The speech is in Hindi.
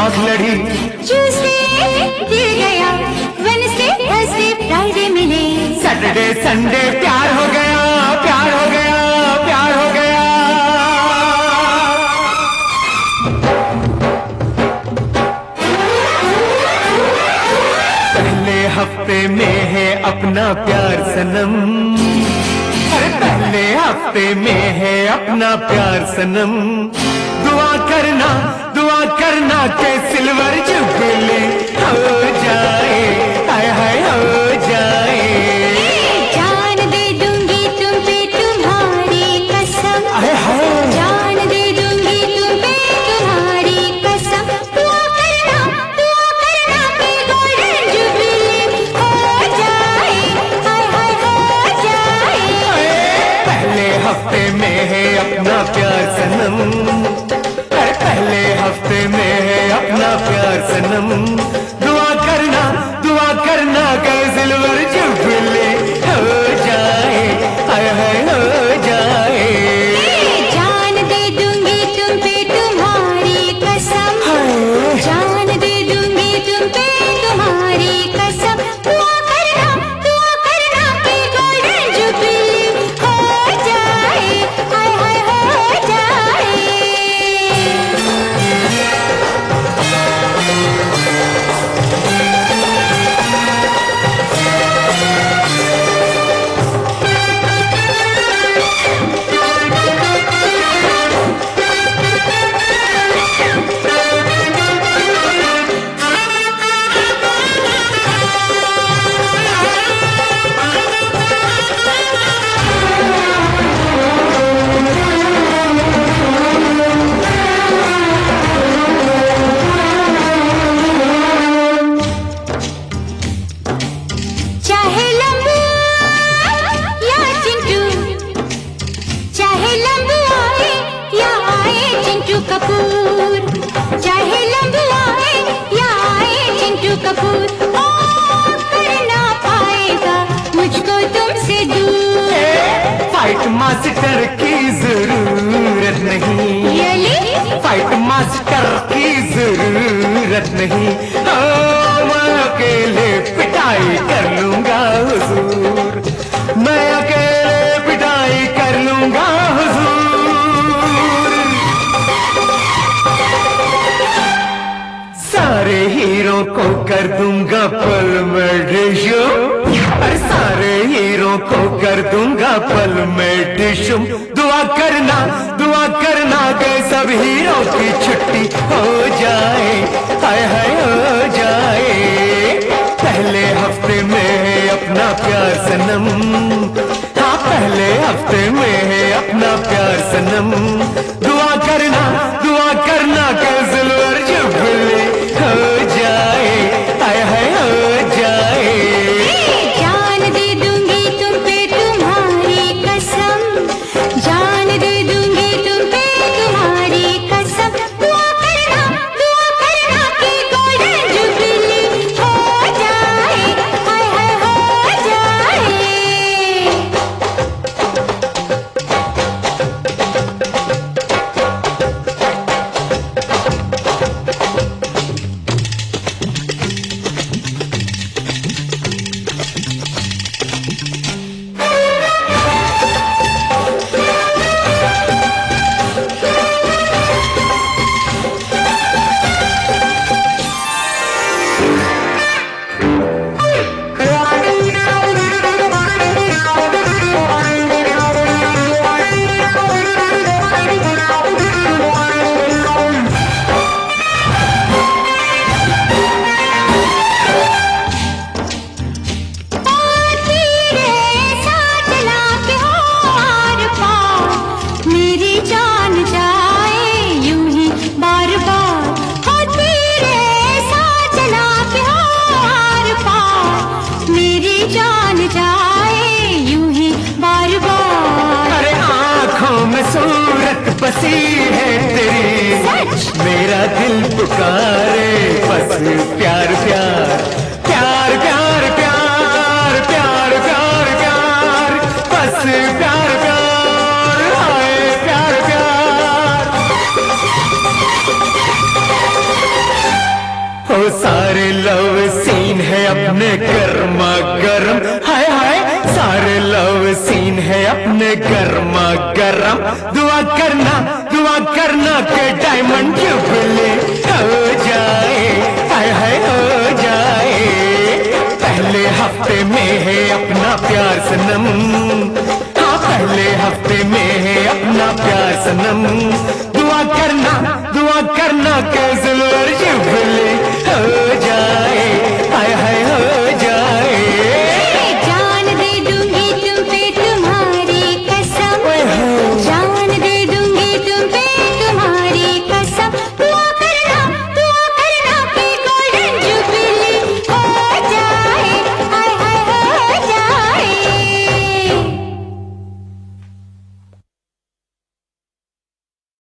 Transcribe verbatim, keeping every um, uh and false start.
भाग लड़ी। ट्यूसडे गिर गया, वेडनेसडे थर्सडे फ्राइडे मिले, सैटरडे संडे प्यार हो गया, प्यार हो गया, प्यार हो गया। पहले हफ्ते में है अपना प्यार सनम, अरे पहले हफ्ते में है अपना प्यार सनम। दुआ करना, दुआ करना के सिल्वर जुबली हो जाए, हाय हाय हो जाए। जान दे दूंगी तुम पे तुम्हारी कसम, हाय हाय जान दे दूंगी तुम पे तुम्हारी कसम। दुआ करना, दुआ करना कि गोल्डन जुबली हो जाए, हाय हाय हो जाए। पहले हफ्ते में है अपना प्यार सनम, अरे पहले हफ्ते में है अपना प्यार सनम। दुआ करना, दुआ करना के सिल्वर जुबली हो जाए, हाय हाय हो जाए। जान दे दूंगी तुम पे तुम्हारी कसम, जान दे दूंगी तुम पे तुम्हारी कसम। दुआ करना, दुआ करना कि गोल्डन जुबली हो जाए, हाय हाय हो जाए। चाहे लंबू या चिंटू, चाहे लंबू आए या आए चिंटू कपूर, चाहे लंबू आए या आए चिंटू कपूर, ओ करना पाएगा मुझको तुमसे दूर। फाइट मास्टर की जरूरत नहीं, Really? फाइट मास्टर की जरूरत नहीं। ओ मैं अकेले पिटाई कर लूंगा हुजूर, मैं अकेले पिटाई कर लूंगा हुजूर। सारे हीरो को कर दूंगा पल में डिशुम, अरे सारे हीरो को कर दूंगा पल में डिशुम। दुआ करना, दुआ करना के सब हीरो की छुट्टी हो जाए, हाय हाय हो जाए। पहले हफ्ते में है अपना प्यार सनम, हाँ पहले हफ्ते में है अपना प्यार सनम। दुआ करना, दुआ करना के सिल्वर जुबली हो जाए, हाय हाय हो जाए। जान दे दूंगी तुम पे तुम्हारी कसम, जान दे दूंगी तुम पे तुम्हारी कसम। दुआ करना, दुआ करना कि गोल्डन जुबली हो जाए, हाय हाय हो जाए। बसी है तेरी, मेरा दिल पुकारे बस प्यार प्यार प्यार प्यार प्यार प्यार प्यार प्यार बस प्यार प्यार हाय प्यार प्यार। सारे लव सीन है अपने गर्मा गर्म, हाय हाय सारे लव सीन है अपने गर्मा गर्म। दुआ करना दुआ करना के डायमंड जुबली हो जाए, हाय हाय हो जाए। पहले हफ्ते में है अपना प्यार सनम, हाँ पहले हफ्ते में है अपना प्यार सनम। दुआ करना दुआ करना के सिल्वर जुबली हो